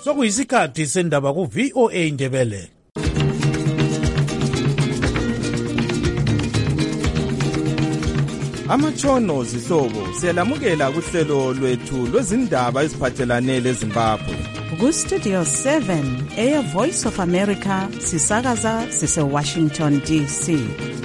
Sokuyisikhathi sendaba ku VOA Indebele. Amatshono zihlobo siyalamukela kuhlelo lwethu lwezindaba eziphathelane leZimbabwe. Ku-Studio 7 Air Voice of America sisakaza sise-Washington DC.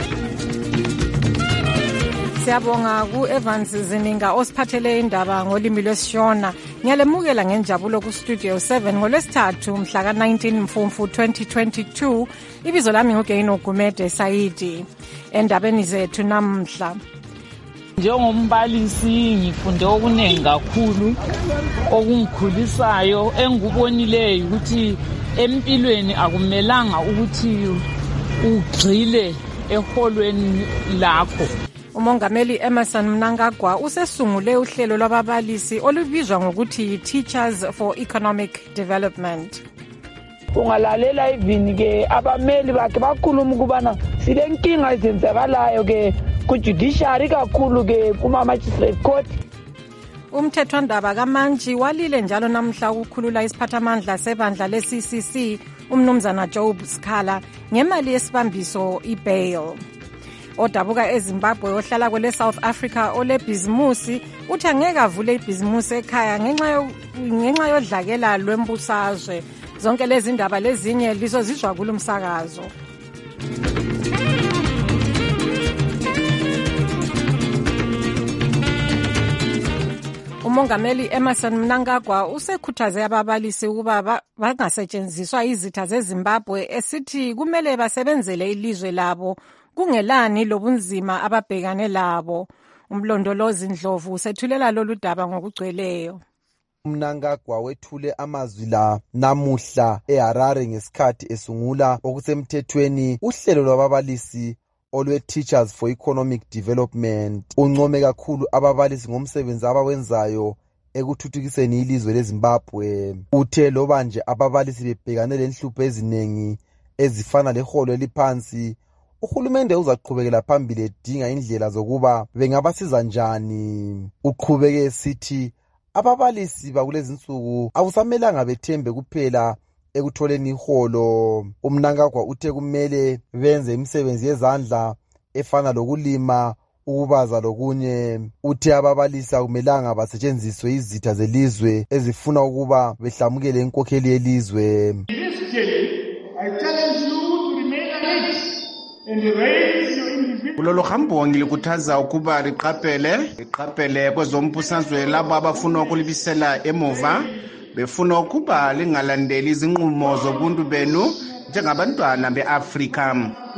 Siyabonga ku-Evans Zininga osiphathele indaba ngolimi lwesiShona. Ngiyalemukela ngenjabulo ku-Studio 7 ngolwesithathu mhla ka-19 Mfumfu 2022. Ibizo lami nguGeino Gumede Saidi. Endabeni zethu namhla. Njengombalisi ngifunde okuningi kakhulu okungikhulisayo engikubonileyo ukuthi empilweni akumelanga ukuthi ugxile eholweni lakho. Umongameli Emmerson Mnangagwa usesungule uhlelo lwababalisi olubizwa ngokuthi Teachers for Economic Development. Ungalalela even ke abameli bakhe bakhuluma ukubana silenkinga ezenzakalayo ke ku-judiciary kakhulu ke kuma-magistrate court. Umthethwandaba kaManji walile njalo namhla ukukhulula isiphathamandla sebandla le-CCC umnumzana Job Sikhala ngemali yesibambiso i-bail. Odabuka eZimbabwe ohlala kwele South Africa olebhizimusi uthi angeke avule ibhizimusi ekhaya ngenxa yodlakela lwembusazwe. Zonke lezi ndaba lezinye lizozizwa kulo msakazo. Umongameli Emmerson Mnangagwa usekhuthaze ababalisi ukuba bangasetshenziswa izitha zeZimbabwe esithi kumele basebenzele ilizwe labo kungelani lobunzima ababhekane labo. Umlondolozi Ndlovu usethulela lolu daba ngokugcweleyo. Mnangagwa wethule amazwi la namuhla eHarare ngesikhathi esungula okusemthethweni uhlelo lwababalisi olwe-Teachers for Economic Development. Uncome kakhulu ababalisi ngomsebenzi abawenzayo ekuthuthukiseni ilizwe leZimbabwe. Uthe loba nje ababalisi bebhekane lenhlupho eziningi ezifana leholo eliphansi, uhulumende uzaqhubekela phambili edinga indlela zokuba bengabasiza njani. Uqhubeke esithi ababalisi bakulezi insuku akusamelanga bethembe kuphela ekutholeni iholo. Umnangagwa uthe kumele benze imisebenzi yezandla efana lokulima, ukubaza lokunye. Uthe ababalisi akumelanga basetshenziswe izitha zelizwe ezifuna ukuba behlamukele inkokheli yelizwe. Kulolo hambo ngilikhuthaza ukuba liqaphele kwezombusazwe labo abafuna ukulibisela emuva, befuna ukuba lingalandeli izinqumo zobuntu benu njengabantwana beAfrika.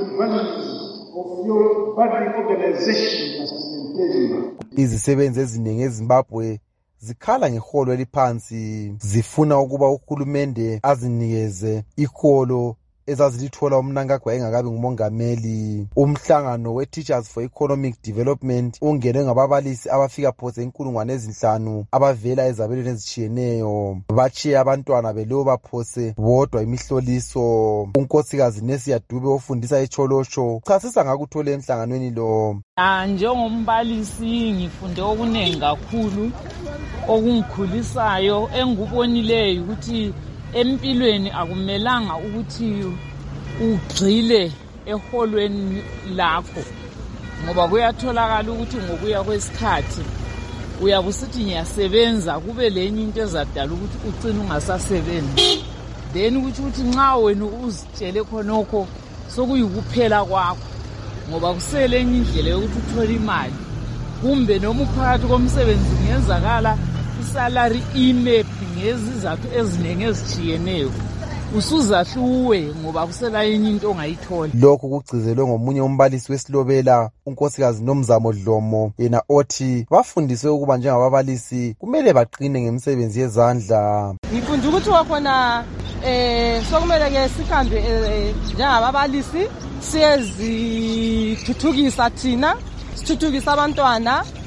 Izisebenzi eziningi eZimbabwe zikhala ngeholo eliphansi, zifuna ukuba uhulumende azinikeze iholo ezazilithola uMnangagwa engakabi ngumongameli. Umhlangano we-Teachers for Economic Development ungenwe ngababalisi abafika phose 5,000 abavela ezabelweni ezitshiyeneyo. Batshiye abantwana beloba phose bodwa imihloliso. Unkosikazi Nesia Dube ofundisa eCholosho chasisa ngakuthole emhlanganweni lo. Njengombalisi ngifunde okuningi kakhulu okungikhulisayo engikubonileyo ukuthi empilweni akumelanga ukuthi ugxile eholweni lakho, ngoba kuyatholakala ukuthi ngokuya kwesikhathi uyabusithi ngiyasebenza kube lenye into ezadala ukuthi ucine ungasasebenzi, then ukuthi nxa wena uzitshele khonokho sokuyikuphela kwakho, ngoba kusele enye indlela yokuthi uthole imali, kumbe noma uphakathi komsebenzi ngenzakala isalary imap ngezizathu eziningi ezitshiyeneyo, usuzahluwe ngoba kusela enye into ongayithola. Lokhu kugcizelwe ngomunye umbalisi wesilobela unkosikazi Nomzamo Dlomo, yena othi bafundiswe ukuba njengababalisi kumele baqine ngemisebenzi yezandla. Ngifunda ukuthi wakhona sokumele ke sihambe njengababalisi siyezithuthukisa thina, sithuthukisa abantwana,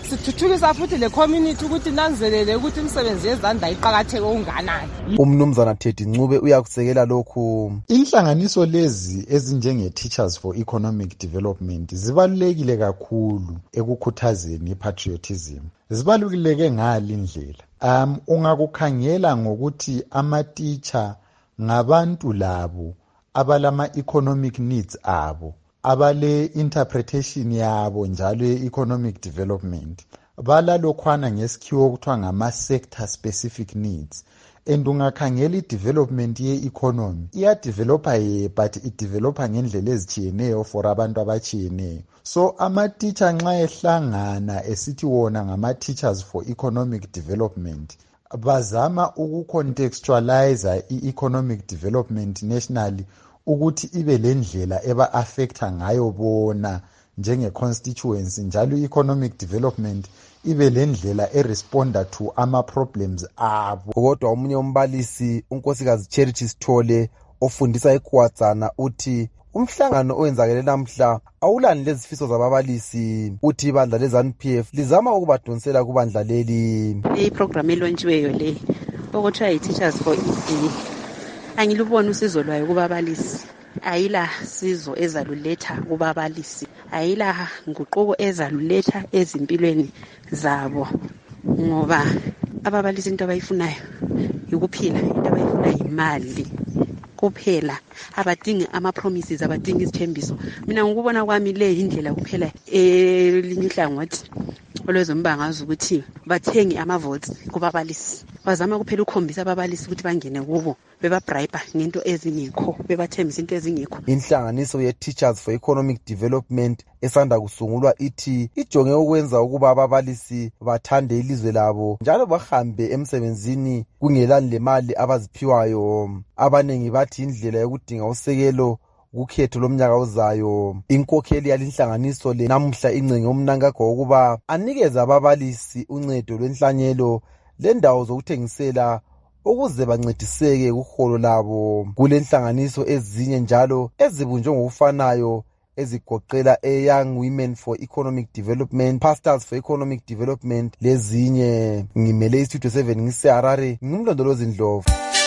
sithuthukisa futhi le community ukuthi nanzelele ukuthi imisebenzi yezandla iqakatheke okunganani. Umnumzana Teddy Ncube uyakusekela lokhu. Inhlanganiso lezi ezinjenge Teachers for Economic Development zibalulekile kakhulu ekukhuthazeni patriotism. Zibalulekile ngali indlela. Ungakukhangela ngokuthi ama-teacher ngabantu labo abalama economic needs abo, abale interpretation yabo njalo economic development. Balalokhwana ngesikhiwo okuthiwa ngama-sector specific needs. And ungakhangela i-development ye-economy iya-developa but i-developa ngendlela ezitshiyeneyo for abantu abatshiyeneyo. So ama-teacher nxa ehlangana esithi wona ngama-teachers for economic development, bazama ukucontextualize i-economic development nationally ukuthi ibe lendlela eba-affecta ngayo bona njenge-constituency, njalo i-economic development ibe lendlela eresponda to ama-problems abo. Kodwa omunye umbalisi unkosikazi Charity Sithole ofundisa eKwadzana uthi umhlangano owenzakele namhla awulani lezifiso zababalisi, uthi ibandla le-ZANU-PF lizama ukubadonsela kubandla leli. Iprogram elontshiweyo le okuthiwa yi-Teachers for ED angilubona usizo lwayo kubabalisi. Ayila sizo ezaluletha kubabalisi, ayila nguquko ezaluletha ezimpilweni zabo, ngoba ababalisi into abayifunayo ukuphila, into abayifunayo imali kuphela. Abadingi ama-promises, abadingi izithembiso. Mina ngikubona kwami le indlela kuphela elinye uhlangothi olwezombangazwe ukuthi bathenge ama-votes kubabalisi. Bazama kuphela ukukhombisa ababalisi ukuthi bangene kubo, bebabribe ngento ezingekho, bebathembisa into ezingekho. Inhlanganiso ye-Teachers for Economic Development esanda kusungulwa ithi ijonge ukwenza ukuba ababalisi bathande ilizwe labo njalo bahambe emsebenzini kungelani lemali abaziphiwayo. Abanengi bathi indlela yokudinga usekelo kukhetho lomnyaka ozayo. Inkokheli yalinhlanganiso le namuhla ingcenge umnangagwa ukuba anikeze ababalisi uncedo lwenhlanyelo lendawo zokuthengisela ukuze bancediseke kuholo labo. Kulenhlanganiso ezinye njalo ezibunjwe ngokufanayo ezigoqela Young Women for Economic Development, Pastors for Economic Development lezinye. Ngimele iStudio 7 ngiseHarare, ngumlondolozi Ndlovu.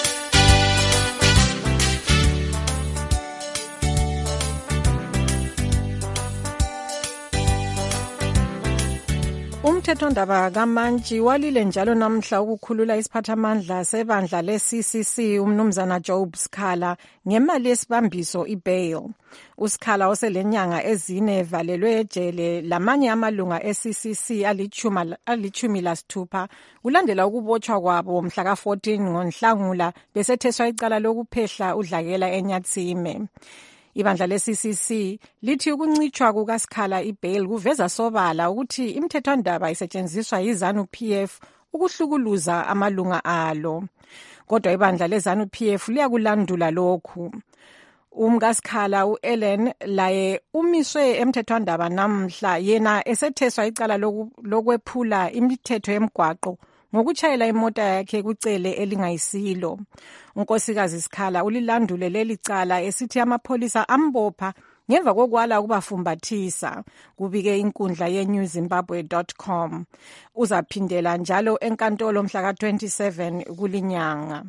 Umthethwandaba kaMantshi walile njalo namhla ukukhulula isiphathamandla sebandla le-CCC umnumzana Job Sikhala ngemali yesibambiso i-bail. uSikhala oselenyanga ezine evalelwe ejele lamanye amalunga e-CCC alichumi lasithupha kulandela ukubotshwa kwabo mhla ka-14 ngoNhlangula besetheswa icala lokuphehla udlakela eNyatsime. Ibandla le-CCC lithi ukuncitshwa kukaSikhala i-bail kuveza sobala ukuthi imithethwandaba isetshenziswa yi-ZANU-PF ukuhlukuluza amalunga alo. Kodwa ibandla le-ZANU-PF liyakulandula lokhu. UmkaSikhala u-Ellen laye umiswe emthethwandaba namhla yena esetheswa icala lokwephula imithetho yemgwaqo ngokutshayela imota yakhe kucele elingayisilo. Unkosikazi Sikhala ulilandule leli cala esithi amapholisa ambopha ngemva kokwala ukubafumbathisa, kubike inkundla yenewzimbabwe.com. Uzaphindela njalo enkantolo mhla ka-27 kulinyanga.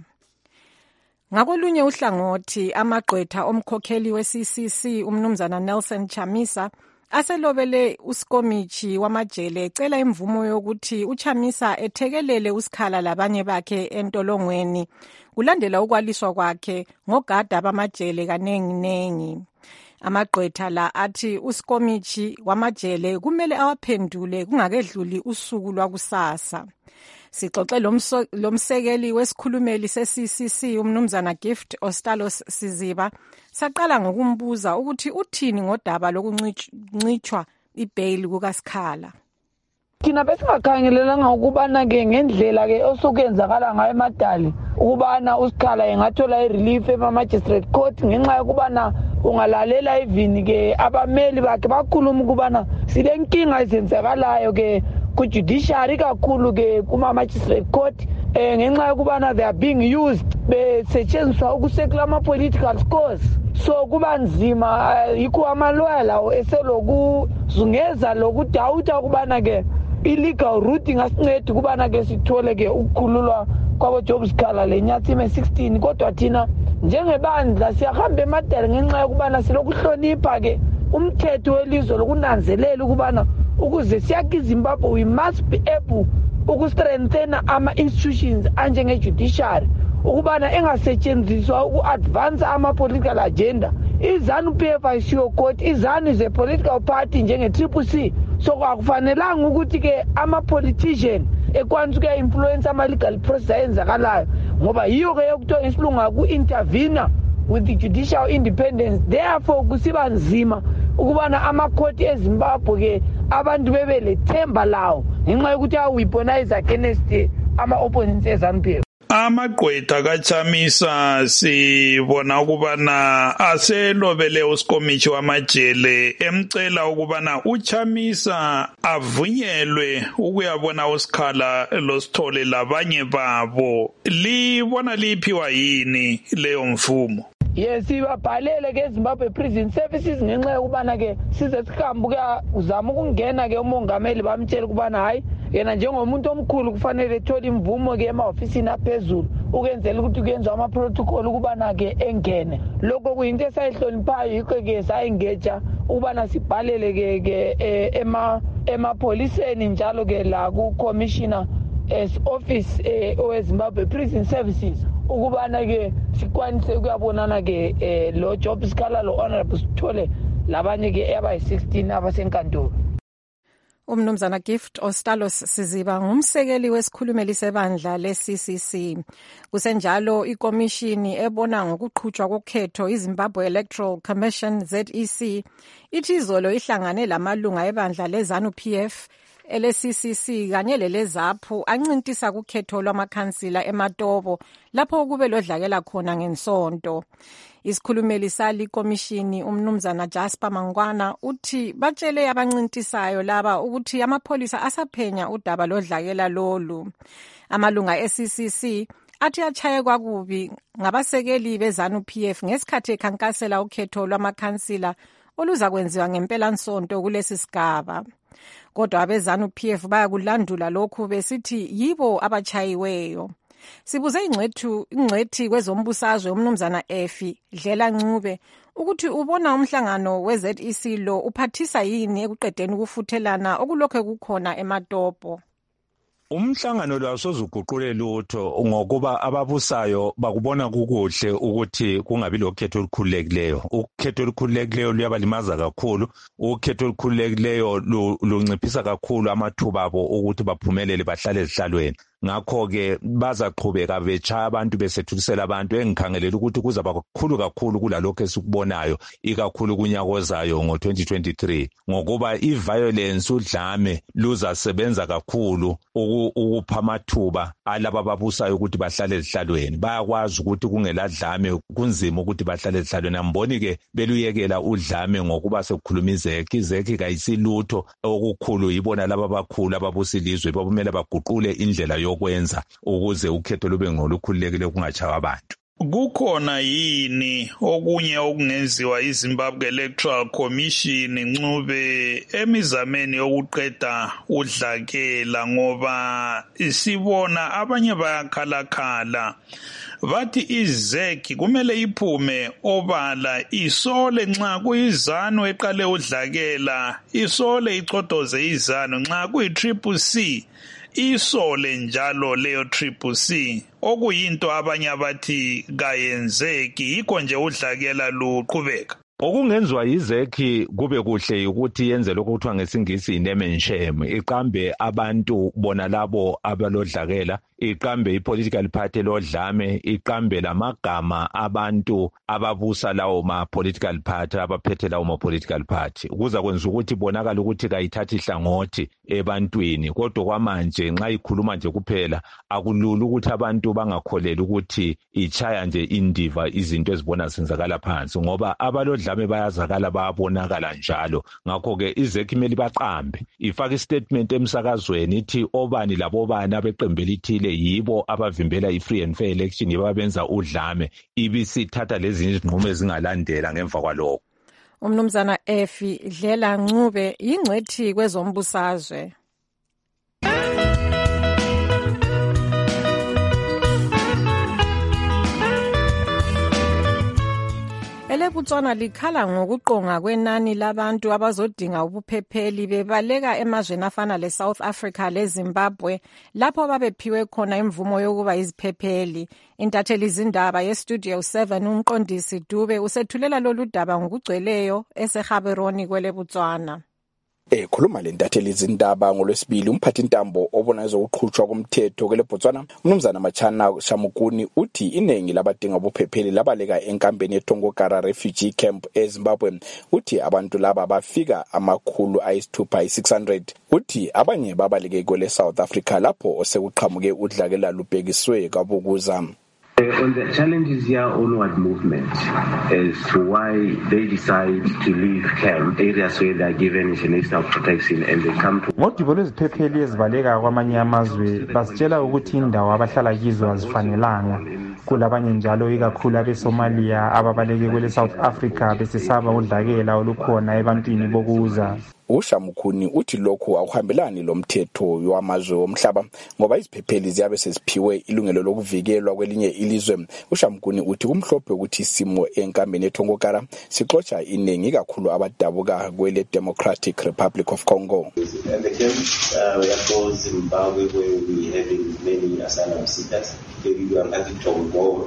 Ngakolunye uhlangothi amagqwetha omkhokheli we-CCC umnumzana Nelson Chamisa aselobele uSkomichi wamajele ecela imvumo yokuthi uChamisa ethekelele uSikhala labanye bakhe entolongweni kulandela ukwaliswa kwakhe ngogada bamajele kanenginengi. Amagqwetha la athi uSkomichi wamajele kumele awaphendule kungakedluli usuku lwakusasa. Sixoxe lomsekeli wesikhulumeli se-CCC umnumzana Gift Ostalos Siziba saqala ngokumbuza ukuthi uthini ngodaba lokuncitshwa i-bail kukaSikhala. Thina besingakhangelelanga ukubana-ke ngendlela-ke osukuyenzakala ngayo emadali ukubana uSikhala engathola i-relief ema-magistrate court ngenxa yokubana ungalalela even-ke abameli bakhe bakhuluma ukubana sile nkinga ezenzakalayo-ke ku-judiciary kakhulu-ke kuma-magistrate court ngenxa yokubana they are being used besetshenziswa ukusekela ama-political scores. So kuba nzima yikho amaloya lawo eselokuzungeza lokudawuta ukubana-ke illegal route ingasinceda ukubana ke sithole ke ukukhululwa kwabo-Job Sikhala lenyathi ime-16 kodwa thina njengebandla siyahamba emadala ngenxa yokubana silokuhlonipha ke umthetho welizwe lokunanzelela ukubana ukuze siyakhe iZimbabwe we must be able ukustrengthena ama-institutions anjenge-judiciary ukubana engasetshenziswa uku-advance ama-political agenda. iZANU-PF ayisiyo court, iZANU is a political party njenge-CCC, so akufanelanga ukuthi-ke ama-politician ekwanisa ukuya-influence ama-legal process ayenzakalayo ngoba yiyo-ke yokuthiwa isilungu ku-intervene with the judicial independence. Therefore kusiba nzima ukubana amakhoti eZimbabwe-ke abantu bebe lethemba lawo ngenxa yokuthi aweaponize against ama-opponents eZANU-PF. Amagqwetha kaChamisa sibona ukubana aselobele uSikomishi wamajele emcela ukubana uChamisa avunyelwe ukuyabona uSikhala loSithole labanye babo. Libona liphiwa yini leyo mvumo? Yes, sibabhalele ke Zimbabwe Prison Services ngenxa yokubana ke size sihambe ukuzama ukungena ke umongameli bamtshela ukubana hayi yena njengomuntu omkhulu kufanele ethole imvumo ke emahofisini aphezulu ukwenzela ukuthi kuyenzwa ama-protocol ukubana ke engene. Lokho kuyinto esayihloniphayo yikho ke sayingeja ukubana sibhalele ke emapholiseni njalo ke la ku-commissioner office oweZimbabwe Prison Services ukubana ke sikwanise ukuyabonana ke lo Job Sikhala lo Honorable Sithole labanye ke abayi-16 abasenkantolo. Umnumzana Gift Ostalos Siziba ngumsekeli wesikhulumeli sebandla le-CCC. Kusenjalo ikomishini ebona ngokuqhutshwa kokhetho iZimbabwe Electoral Commission ZEC ithi izolo ihlangane lamalunga ebandla leZANU-PF ele-CCC kanye leleZAPHU ancintisa kukhetho lwamakhansila eMatobo lapho kube lodlakela khona ngensonto. Isikhulumeli sali komishini umnumzana Jasper Mangwana uthi batshele abancintisayo laba ukuthi amapholisa asaphenya udaba lodlakela lolu. Amalunga e-CCC athi achaye kwakubi ngabasekeli beZANU-PF ngesikhathi ekhankasela ukhetho lwamakhansila oluza kwenziwa ngempela-nsonto kulesi sigaba. Kodwa abeZANU-PF bayakulandula lokhu besithi yibo abachayiweyo. Sibuze ingcwethi kwezombusazwe umnumzana Efi Dlela Ncube ukuthi ubona umhlangano we-ZEC lo uphathisa yini ekuqedeni ukufuthelana okulokho kukhona eMatopo. Umhlangano lo awusozuguqule lutho ngokuba ababusayo bakubona kukuhle ukuthi kungabi lokhetho olukhululekileyo. Ukhetho olukhululekileyo luyabalimaza kakhulu, ukhetho olukhululekileyo lunciphisa kakhulu amathuba abo ukuthi baphumelele bahlale ezihlalweni. Ngakho-ke bazaqhubeka betshaya abantu besethulisela abantu engikhangelela ukuthi kuzaba kakhulu kakhulu kulalokho esikubonayo ikakhulu kunyaka ozayo ngo-2023 ngokuba i-violence udlame luzasebenza kakhulu ukupha amathuba alaba ababusayo ukuthi bahlale ezihlalweni. Bayakwazi ukuthi kungeladlame kunzima ukuthi bahlale ezihlalweni. Amboni-ke beluyekela udlame ngokuba sekukhuluma izeki kayisilutho okukhulu yibona laba abakhulu ababusa ilizwe babumele baguqule indlela yokwenza ukuze ukhetho lube ngolukhululekile kungachawa abantu. Kukhona yini okunye okungenziwa iZimbabwe Electoral Commission Ncube emizameni yokuqeda udlakela ngoba isibona abanye bayakhalakhala bathi iZEC kumele iphume obala isole nxa kuyiZANU eqale udlakela isole ichodoze iZANU nxa kuyi-CCC isole njalo leyo CCC okuyinto abanye abathi kayenzeki yikho nje udlakela luqhubeka. Okungenziwa yiZEC kube kuhle ukuthi yenze lokho kuthiwa ngesingisi name and shame, iqambe abantu bona labo abalodlakela, iqambe ipolitical party lodlame, iqambe lamagama abantu ababusa lawo ma-political party abaphethe lawo ma-political party ukuza kwenza ukuthi bonakala ukuthi kayithathi ihlangothi ebantwini. Kodwa kwamanje nxa ikhuluma nje kuphela akulula ukuthi abantu bangakholeli ukuthi ichaya nje indiva izinto ezibona zenzakala phansi ngoba abalodlame bayazakala bayabonakala njalo. Ngakho-ke iZEC imele baqambe ifake istatement emsakazweni ithi obani labobani abeqembu elithile yibo abavimbela i-free and fair election, yibo abenza udlame, ibisithatha lezi izinqumo ezingalandela ngemva kwalokho. Umnumzana Efi Dlela Ncube yingcwethi kwezombusazwe. eleBotswana likhala ngokuqonga kwenani labantu abazodinga ubuphepheli bebaleka emazweni afana leSouth Africa leZimbabwe lapho babephiwe khona imvumo yokuba iziphepheli. Intatheli izindaba yeStudio 7 umqondisi Dube usethulela lolu daba ngokugcweleyo eseGaborone kweleBotswana. Ekhuluma lentatheli izindaba ngolwesibili umphathi intambo obona ezokuqhutshwa komthetho kweleBotswana umnumzana Machana Shamukuni uthi inengi labadinga ubuphepheli labaleka enkambeni yeTongokara refugee camp eZimbabwe. Uthi abantu laba bafika amakhulu ayisithupha 600. Uthi abanye babaleke kwele South Africa lapho osekuqhamuke udlakela lubhekiswe kabukuza. On the challenges here, onward movement as to why they decide to leave camp areas where they are given international protection and they come to. Ngodubo lweziphepheli ezibaleka kwamanye amazwe basitshela ukuthi indawo abahlala kizo azifanelanga. Kulabanye njalo ikakhulu abeSomalia ababaleke kwele South Africa besesaba udlakela olukhona ebantwini bokuza. uShamukuni uthi lokhu akuhambelani lomthetho wamazwe omhlaba ngoba iziphepheli ziyabe seziphiwe ilungelo lokuvikelwa kwelinye ilizwe. uShamukuni uthi kumhlophe ukuthi isimo enkambeni eTongokara sixotsha inengi kakhulu abadabuka kwele Democratic Republic of Congo. And the camp we are called Zimbabwe, where we having many asylum seekers. We are having Tongo.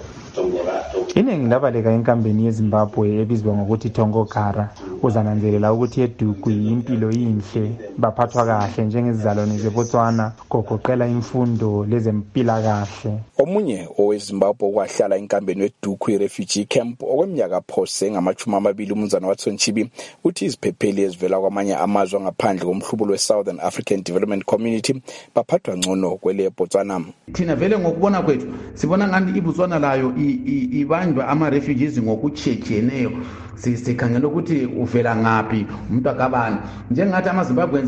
Inengi labaleka enkambeni yeZimbabwe ebizwa ngokuthi Tongokara uzananzelela ukuthi edugwi impilo inhle baphathwa kahle njengezizalwane zeBotswana gogoqela imfundo lezempilakahle. Omunye oweZimbabwe kwahlala enkambeni yeDukwi refugee camp okweminyaka phose ngama-20 umnumzana waThonchibi uthi iziphepheli ezivela kwamanye amazwe ngaphandle komhlubulo weSouthern African Development Community baphathwa ngcono kwele Botswana. Thina vele ngokubona kwethu sibona ngani iBotswana layo ibanjwa ama-refugees ngokutshejeneyo sikhangela ukuthi uvela ngaphi umuntu akabani njengathi amaZimbabweans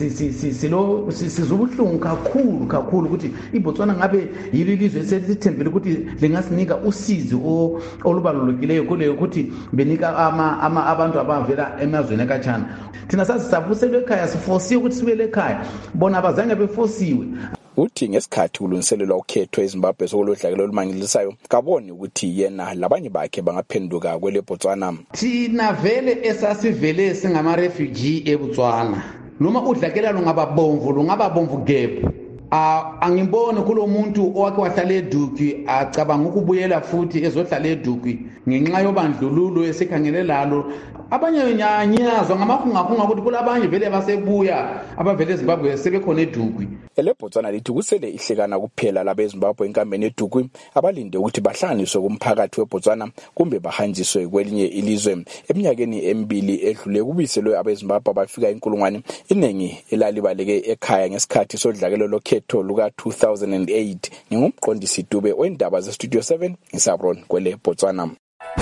sizobuhlungu kakhulu ukuthi iBotswana ngabe yilo ilizwe selithembele ukuthi lingasinika usizo olubalulekileyo kuleyo ukuthi benika abantu abavela emazweni ekhatshana. Thina sasisabuselwe ekhaya sifosiwe ukuthi sibele ekhaya bona abazange befosiwe. Uthi ngesikhathi kulungiselelwa ukhetho eZimbabwe sokulodlakela olumangilisayo kaboni ukuthi yena labanye bakhe bangaphenduka kwele Botswana. Thina vele esasivele singama-refugee eBotswana noma udlakela lungababomvu gebhu. Angiboni kulo muntu owake wahlala eDukwi acabanga ukubuyela futhi ezohlala eDukwi ngenxa yobandlululo esikhangele lalo. Abanye nyanyazwa ngamahungahunga ukuthi kulabanye vele basebuya abavele eZimbabwe sebekhona eDukwi. EleBotswana lithi kusele ihlekana kuphela labeZimbabwe enkambeni eDukwi abalinde ukuthi bahlanganiswe kumphakathi weBotswana kumbe bahanjiswe kwelinye ilizwe. Eminyakeni emibili edlule kubiselwe abeZimbabwe abafika 1,000 inengi elalibaleke ekhaya ngesikhathi sodlakelo lokhetho luka 2008. Ngingumqondisi Dube wendaba zeStudio 7 eGaborone kwele Botswana.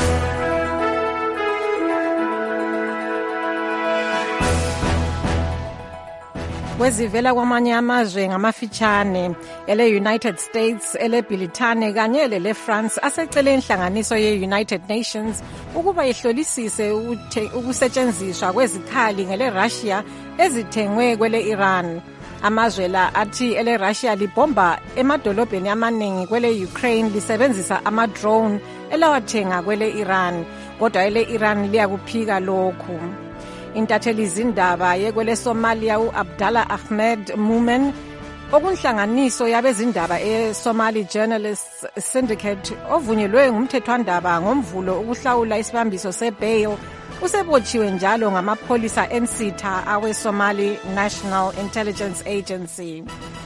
Wezivela kwamanye amazwe ngamafitshane ele-United States, ele-Britane kanye lele-France asecele inhlanganiso ye-United Nations ukuba ihlolisise ukusetshenziswa kwezikhali ngele-Russia ezithengwe kwele-Iran. Amazwe la athi ele-Russia libomba emadolobheni amaningi kwele-Ukraine lisebenzisa ama-drone elawathenga kwele-Iran, kodwa ele-Iran liyakuphika lokhu. Intatheli izindaba yekwele Somalia uAbdallah Ahmed Moomen okunhlanganiso yabezindaba eSomali Journalists Syndicate ovunyelwe ngumthethwandaba ngomvulo ukuhlawula isibambiso sebail usebotshiwe njalo ngamapholisa ensitha aweSomali National Intelligence Agency.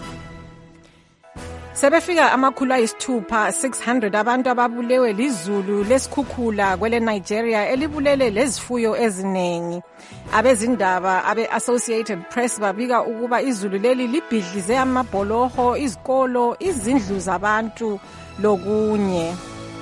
Sebefika amakhulu ayisithupha 600 abantu ababulewe lizulu lesikhukhula kwele Nigeria elibulele lezifuyo ezinengi. Abezindaba abe-Associated Press babika ukuba izulu leli libhidlize amabholoho, izikolo, izindlu zabantu lokunye.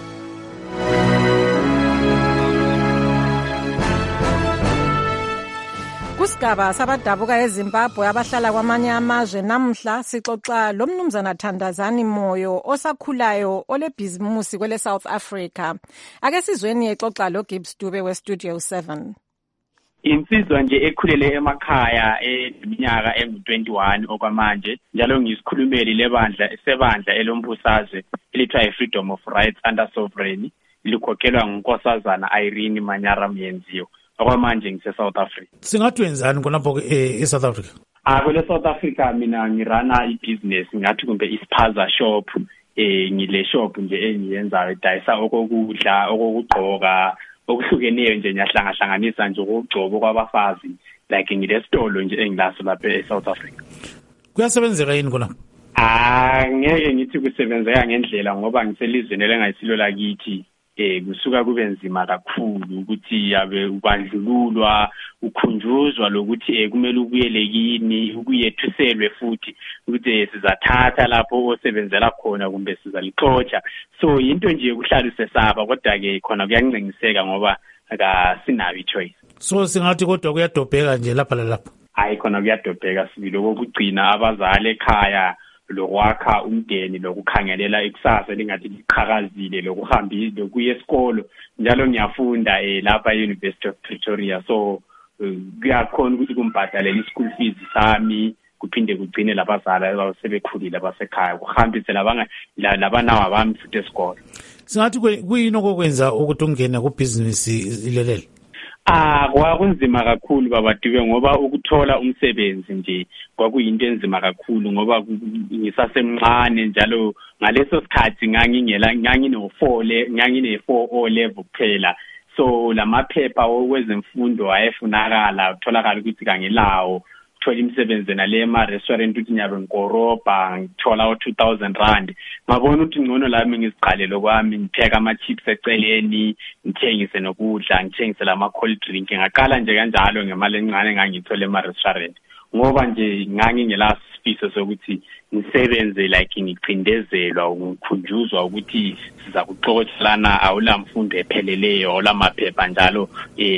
Kusigaba sabadabuka eZimbabwe abahlala kwamanye amazwe namhla sixoxa lomnumzana Thandazani Moyo osakhulayo olebhizimusi kwele South Africa. Ake sizweni exoxa lo Gibbs Dube weStudio 7. Insizwa nje ekhulele emakhaya eminyaka engu-21 okwamanje njalo ngisikhulumeli lebandla sebandla elombusazwe elithiwa iFreedom of Rights under Sovereign likhokhelwa ngunkosazana Irene Manyara Myenziwe. Okwamanje ngise-South Africa. Singathi wenzani khonapho e-South Africa? Kule South Africa mina ngirana i-business ngathi kumbe ispaza shop, ngile shop nje engiyenzayo idayisa okokudla, okokugqoka, okuhlukeneyo nje ngiyahlangahlanganisa nje okugcoba kwabafazi, like ngilesitolo nje engilaso lapha e-South Africa. Kuyasebenzeka yini khona? Ngeke ngithi kusebenzeka ngendlela ngoba ngiselizweni elengayisilo lakithi. Kusuka kube nzima kakhulu ukuthi yabe ubandlululwa, ukhunjuzwa lokuthi kumele ubuyele kini, ukuyethuselwe futhi ukuthi sizathatha lapho osebenzela khona kumbe sizalixotsha. So into nje ukuhlala usesaba, kodwa ke khona kuyancengiseka ngoba akasinabo i-choice. So singathi kodwa kuyadobheka nje lapha lalapha. Hayi khona kuyadobheka sibili okugcina abazali ekhaya, lokwakha umndeni, lokukhangelela ikusasa lingathi liqhakazile, lokuhambile kuye esikolo njalo ngiyafunda lapha e-University of Pretoria. So kuyakhona ukuthi kumbhadalele i-school fees sami, kuphinde kugcine labazali abasebekhulile abasekhaya, kuhambise labanawo abami futhi esikolo. Singathi kuyini okwenza ukuthi ungene kubhizinisi ilelele? Kwakunzima kakhulu babaDube ngoba ukuthola umsebenzi nje kwakuyinto enzima kakhulu ngoba ngisasemncane njalo ngaleso sikhathi ngangine-4 O level kuphela. So lamaphepha okwezemfundo ayefunakala, utholakala ukuthi kangilawo. Thola imisebenzi nale ema-restaurant ukuthi nyabe ngikoroba, ngithola u-2,000 rand. Ngabona ukuthi ngcono lami ngiziqalele kwami, ngipheka ama-chips eceleni, ngithengise nokudla, ngithengise lama-cold drink. Ngaqala nje kanjalo ngemali encane ngangiyithola ema-restaurant ngoba nje ngangingelaso isifiso sokuthi ngisebenze like ngicindezelwa, ngikhunjuzwa ukuthi siza kuxoxa lana awulamfundo epheleleyo, awulamaphepha njalo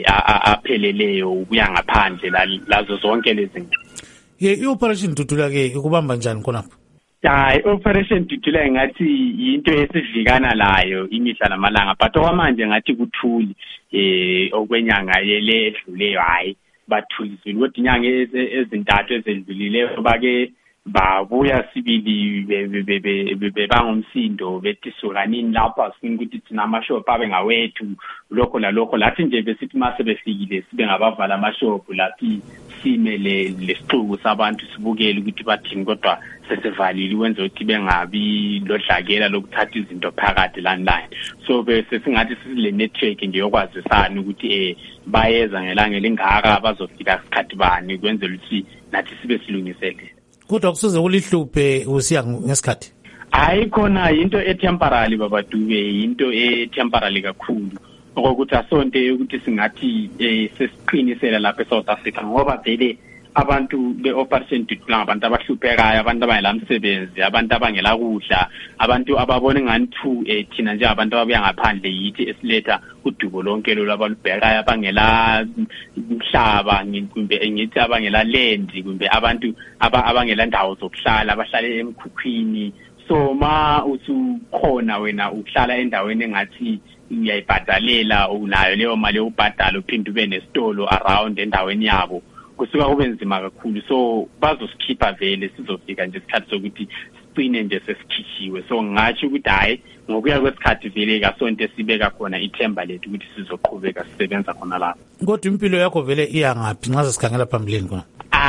apheleleyo ukuya ngaphandle lazo zonke lezi zinto. I-Operation Dudula ke ikubamba njani khonapho? I-Operation Dudula ngathi yinto esidlikana layo imihla namalanga, but okwamanje ngathi kuthuli okwenyanga yele edluleyo. Hayi bathulisile kodwa inyanga ezintathu ezedlulileyo bake babuya sibili bebangumsindo bethi sokanini lapha sifuna ukuthi thina amashop abe ngawethu lokho lalokho. Lathi nje besithi mase befikile sibe ngabavala amashop laphi sime lesixuku sabantu sibukele ukuthi bathini, kodwa sesivalile wenza ukuthi bengabi lodlakela lokuthatha izinto phakathi landline. So bese singathi sisile network nje yokwazisana ukuthi bayeza ngelanga lingaka bazofika isikhathi bani kwenzela ukuthi nathi sibe silungisele. Kodwa kusuze kulihluphe usiya ngesikhathi? Hayi khona into etemporary babaDube, into etemporary kakhulu ukuthi asonto ukuthi singathi sesiqinisela lapha eSouth Africa ngoba vele abantu be-Operation Dudula abantu abahluphekayo, abantu abangela msebenzi, abantu abangela kudla, abantu ababona ngani thina nje abantu ababuya ngaphandle yithi esiletha udubo lonke lo abalubhekayo, abangela umhlaba kumbe ngithi abangela land kumbe abantu abangela ndawo zokuhlala abahlala emkhukhwini. So ma usukhona wena ukuhlala endaweni engathi uyayibhadalela, unayo leyo mali yokubhadala uphinde ube nesitolo around endaweni yabo, kusuka kube nzima kakhulu. So bazosikhipha vele sizofika nje isikhathi sokuthi sicine nje sesikhitshiwe. So ngingatsho ukuthi hayi ngokuya kwesikhathi vele kasonto sibeka khona ithemba lethu ukuthi sizoqhubeka sisebenza khona lapho. Kodwa impilo yakho vele iya ngaphi nxa sesikhangela phambilini khona?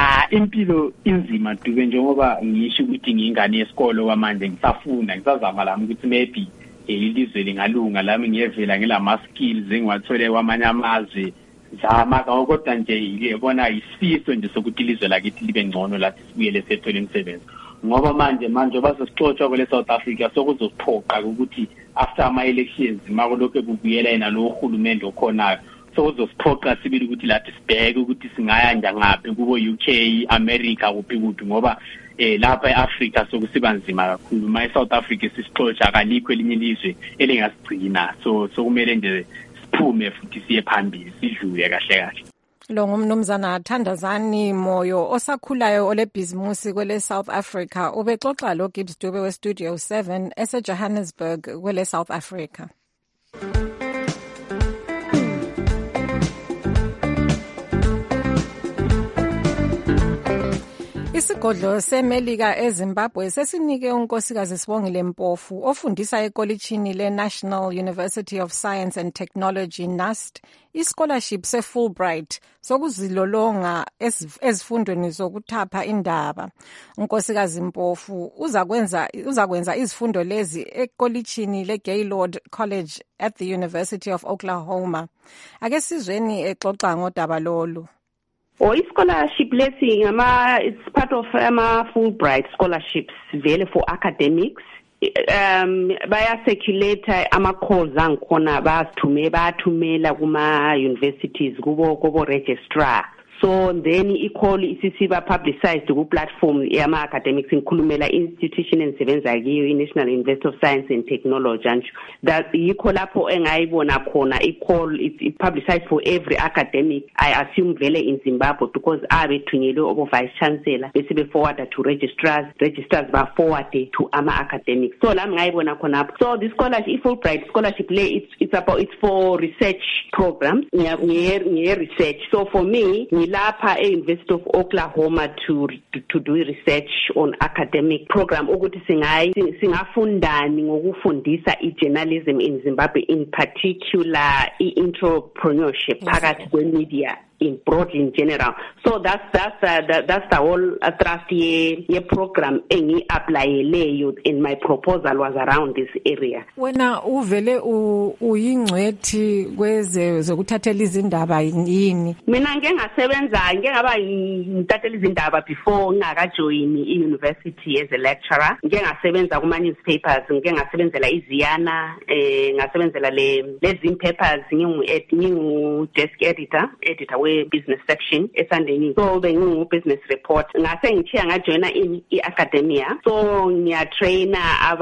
Impilo inzima Dube njengoba ngisho ukuthi ngingane yesikolo kwamanje ngisafunda, ngisazama lami ukuthi maybe ilizwe lingalunga lami ngiyevela ngilama skills engiwathole kwamanye amazwe. Zama kodwa nje ngiyabona isifiso nje sokuthi ilizwe lakithi libe ngcono lathi sibuyele sethole imisebenzi ngoba manje basesixoxa kwele South Africa sokuzophoqa ukuthi after ama-elections makulokho kubuyela yena lo uhulumende okhonayo sokuzosiphoqa sibili ukuthi lathi sibheke ukuthi singaya njangaphi kubo UK, America kuphi ngoba lapha eAfrica sokusiba nzima kakhulu. Ma-South Africa sisixoxa kalikho elinye ilizwe elingasigcina, so kumele nje siphume futhi siye phambili sidlule kahle kahle. Lo ngumnumzana Thandazani Moyo osakhulayo olebhizimusi kwele South Africa, ubexoxa lo Gibbs Dube we Studio 7 eseJohannesburg kwele South Africa. Isigodlo seMelika eZimbabwe sesinike unkosikazi Sibongile Mpofu ofundisa ekolitshini le-National University of Science and Technology NUST i-scholarship se-Fulbright sokuzilolonga ezifundweni zokuthapha indaba. Unkosikazi Mpofu uzakwenza izifundo lezi ekolitshini le-Gaylord College at the University of Oklahoma. Ake sizweni exoxa ngodaba lolu. I-scholarship lesi it's part of Fulbright scholarships vele for academics. Baya-circulate ama-calls angikhona bayathumela kuma-universities kubo registrar. So then i-call isisiba publicized ku-platform yama-academics ngikhulumela institution engisebenza kiyo i-National University of Science and Technology and that yikho lapho engayibona khona i-call it's publicized for every academic. I assume vele in Zimbabwe because abethunyelwe obo vice chancellor bese be forward to registrars ba forward to ama-academics. So la ngayibona khona. So this scholarship, Fulbright scholarship it's for research programs, research. So for me lapha e-University of Oklahoma to do research on academic program ukuthi singafundani ngokufundisa i-journalism in Zimbabwe, in particular i-entrepreneurship phakathi kwe-media broadly in general. So that's the whole thrust ye program engi-applyeleyo, and my proposal was around this area. Wena uvele uyingcwethi kweze zokuthathela izindaba yini? Mina ngaba ngithathela izindaba before ngakajoin i-university as a lecturer. Ngasebenza kuma newspapers, ngasebenzela iZiyana, ngasebenzela lezi papers, ngingu desk editor business section esandeni. So bengu business report ngase ngichiya ngajoina i-academia. So ngiyatraina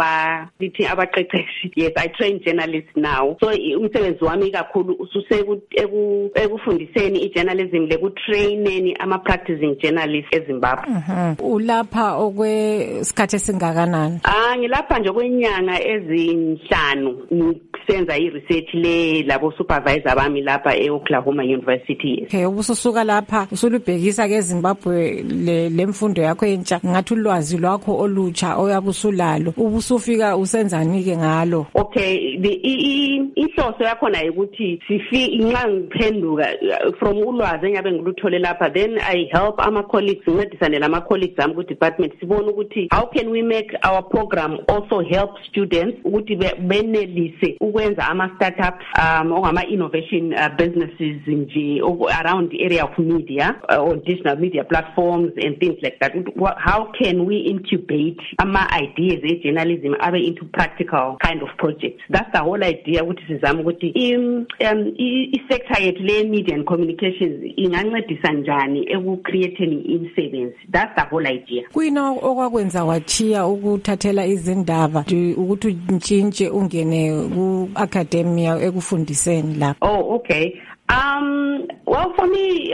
abaqeqeshi. Yes, I train journalists now. So umsebenzi wami kakhulu ususe ekufundiseni i-journalism lekutraineni ama-practicing journalists eZimbabwe. Ulapha okwesikhathi esingakanani? Ngilapha nje kwenyanga ezinhlanu ngisenza i-research labo supervisor bami lapha e-Oklahoma University. Okay, ubususuka lapha usulubhekisa ke eZimbabwe lemfundo yakho entsha, ngathi ulwazi lwakho olutsha oyabusulalo ubusufika usenzani ke ngalo? Okay, inhloso yakho na ukuthi nxa ngiphenduka from ulwazi engabe ngiluthole lapha, then I help ama-colleagues, ngicedisane lama-colleagues ami ku-department sibone ukuthi how can we make our program also help students ukuthi benelise ukwenza ama-startups ongama-innovation businesses nje around the area of media or digital media platforms and things like that. How can we incubate ama-ideas e-journalism abe into practical kind of projects? That's the whole idea ukuthi sizama ukuthi i-sector yethu le-media and communications ingancedisa njani eku-creating imisebenzi. That's the whole idea. Kuyina okwakwenza wachiya ukuthathela izindaba ukuthi ntshintshe ungene ku-academia ekufundiseni lapha? Oh, okay. Well, for me,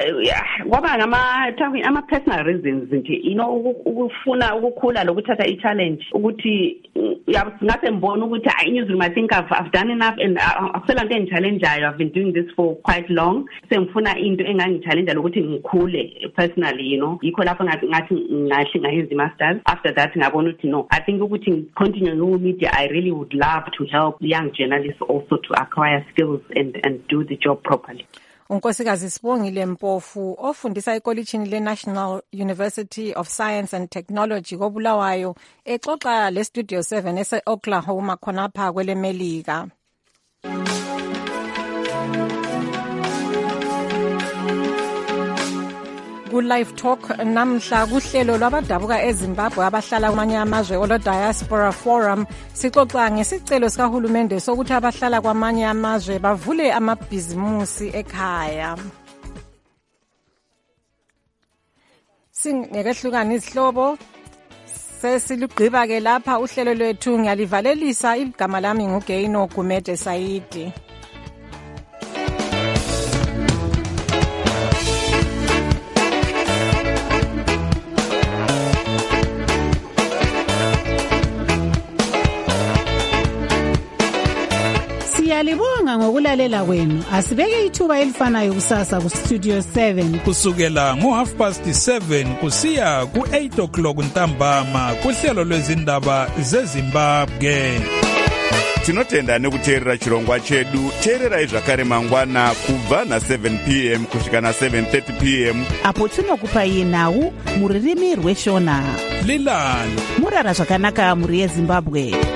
ama-personal reasons nje, ukufuna ukukhula lokuthatha i-challenge ukuthi ngase mbona ukuthi I think I've done enough and akusela into engi-challengeayo. I've been doing this for quite long. Sengifuna into engangi-challenge lokuthi ngikhule personally, yikho lapho ngathi ngayenza i-masters. After that ngabona ukuthi no, I think ukuthi ngi-continue no-media, I really would love to help young journalists also to acquire skills and do the job properly. Unkosikazi Sibongile Mpofu ofundisa ekolitshini le-National University of Science and Technology koBulawayo exoxa le-Studio 7 ese-Oklahoma khonapha kweleMelika. Ku-Live Talk namhla kuhlelo lwabadabuka eZimbabwe abahlala kwamanye amazwe olo Diaspora Forum sixoxa ngesicelo sikahulumende sokuthi abahlala kwamanye amazwe bavule amabhizimusi ekhaya. Singekehlukana izihlobo sesilugqiba ke lapha uhlelo lwethu. Ngiyalivalelisa, igama lami nguGayino Gumede Saidi. Siyalibonga ngokulalela kwenu. Asibeke ithuba elifanayo kusasa ku Studio 7 kusukela ngo7:30 kusiya ku8 o'clock ntambama kuhlelo lwezindaba zeZimbabwe. Tinotenda nekuteerera chirongwa chedu. Teererai zvakare mangwana kubva na7 p.m. kusvika na7:30 p.m. apo tinokupai nhau muririmi rweshona. Lilani murara zvakanaka muri yeZimbabwe.